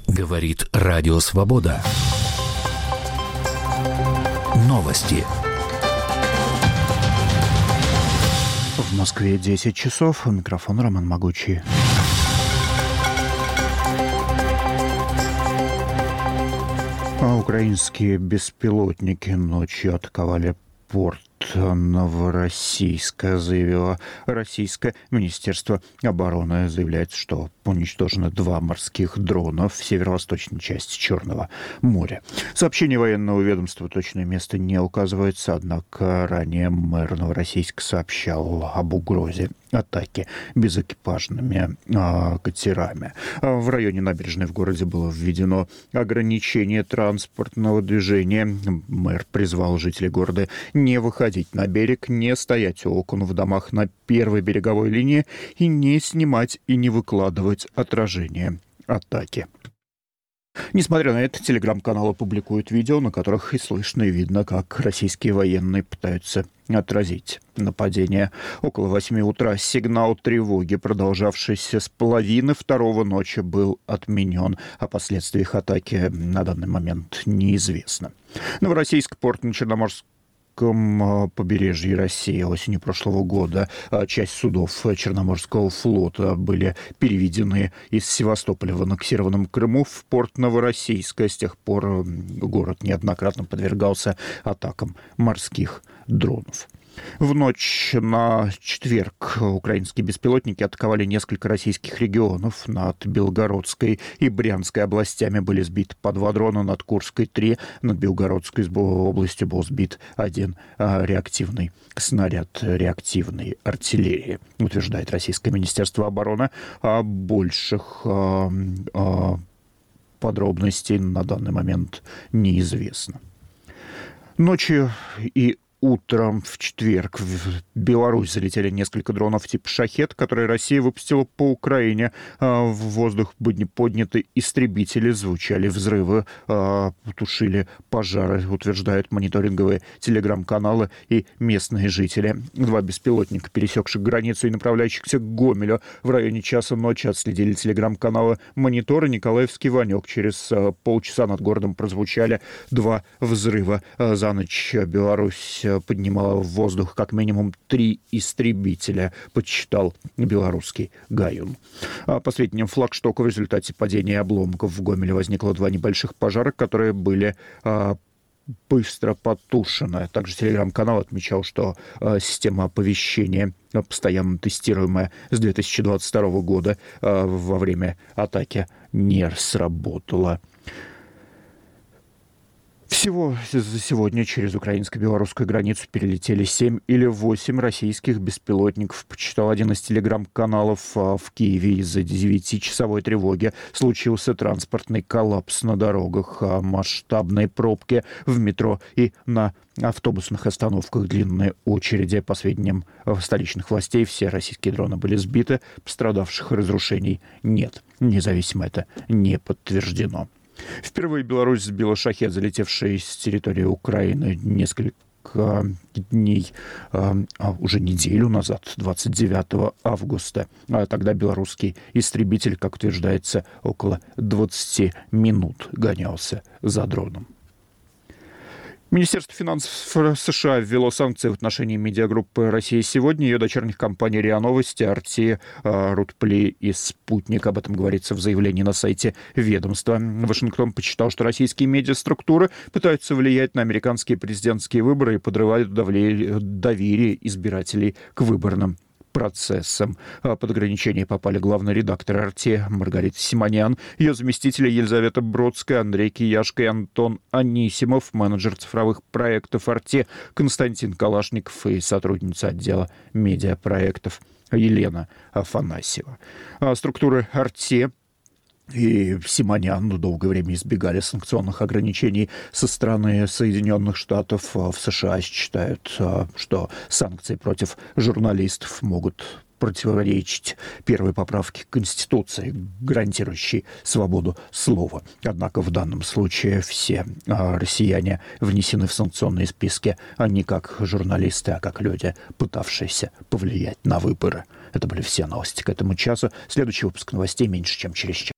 Говорит Радио Свобода. Новости. В Москве 10 часов. У микрофона Роман Могучий. Украинские беспилотники ночью атаковали порт Новороссийска, заявило российское Министерство обороны. Заявляется, что уничтожено 2 морских дрона в северо-восточной части Черного моря. Сообщение военного ведомства точное место не указывается, однако ранее мэр Новороссийска сообщал об угрозе атаки безэкипажными катерами. В районе набережной в городе было введено ограничение транспортного движения. Мэр призвал жителей города не выходить на берег, не стоять у окон в домах на первой береговой линии и не снимать и не выкладывать отражение атаки. Несмотря на это, телеграм-каналы публикуют видео, на которых и слышно, и видно, как российские военные пытаются отразить нападение. Около 8 утра сигнал тревоги, продолжавшийся с половины 2 ночи, был отменен. О последствиях атаки на данный момент неизвестно. Новороссийск, порт на Черноморском побережье России. Осенью прошлого года часть судов Черноморского флота были переведены из Севастополя в аннексированном Крыму в порт Новороссийска. С тех пор город неоднократно подвергался атакам морских дронов. В ночь на четверг украинские беспилотники атаковали несколько российских регионов. Над Белгородской и Брянской областями были сбиты по 2 дрона, над Курской 3, над Белгородской областью был сбит 1 реактивный снаряд реактивной артиллерии, утверждает российское Министерство обороны. А больших подробностей на данный момент неизвестно. Ночью и утром в четверг в Беларусь залетели несколько дронов типа «Шахед», которые Россия выпустила по Украине. В воздух были подняты истребители, звучали взрывы, тушили пожары, утверждают мониторинговые телеграм-каналы и местные жители. 2 беспилотника, пересекших границу и направляющихся к Гомелю, в районе часа ночи отследили телеграм-каналы «Монитор» и «Николаевский Ванек». Через полчаса над городом прозвучали 2 взрыва. За ночь Беларусь поднимала в воздух как минимум 3 истребителя, подсчитал белорусский ГАЮН. По сведениям Флагштока, в результате падения обломков в Гомеле возникло 2 небольших пожара, которые были быстро потушены. Также телеграм-канал отмечал, что система оповещения, постоянно тестируемая с 2022 года, во время атаки не сработала. Всего за сегодня через украинско-белорусскую границу перелетели 7 или 8 российских беспилотников, почитал один из телеграм-каналов. В Киеве из-за 9-часовой тревоги случился транспортный коллапс на дорогах, масштабные пробки в метро и на автобусных остановках, длинные очереди. По сведениям столичных властей, все российские дроны были сбиты, пострадавших и разрушений нет. Независимо это не подтверждено. Впервые Беларусь сбила «Шахед», залетевший с территории Украины несколько дней, уже неделю назад, 29 августа. Тогда белорусский истребитель, как утверждается, около 20 минут гонялся за дроном. Министерство финансов США ввело санкции в отношении медиагруппы «Россия сегодня», ее дочерних компаний РИА Новости, Арти, Рутпли и Спутник. Об этом говорится в заявлении на сайте ведомства. Вашингтон посчитал, что российские медиаструктуры пытаются влиять на американские президентские выборы и подрывают доверие избирателей к выборным процессом. Под ограничение попали главный редактор «Арти» Маргарита Симонян, ее заместители Елизавета Бродская, Андрей Кияшко и Антон Анисимов, менеджер цифровых проектов «Арти» Константин Калашников и сотрудница отдела медиапроектов Елена Афанасьева. Структуры «Арти» и Симонян долгое время избегали санкционных ограничений со стороны Соединенных Штатов. В США считают, что санкции против журналистов могут противоречить первой поправке Конституции, гарантирующей свободу слова. Однако в данном случае все россияне внесены в санкционные списки не как журналисты, а как люди, пытавшиеся повлиять на выборы. Это были все новости к этому часу. Следующий выпуск новостей меньше, чем через час.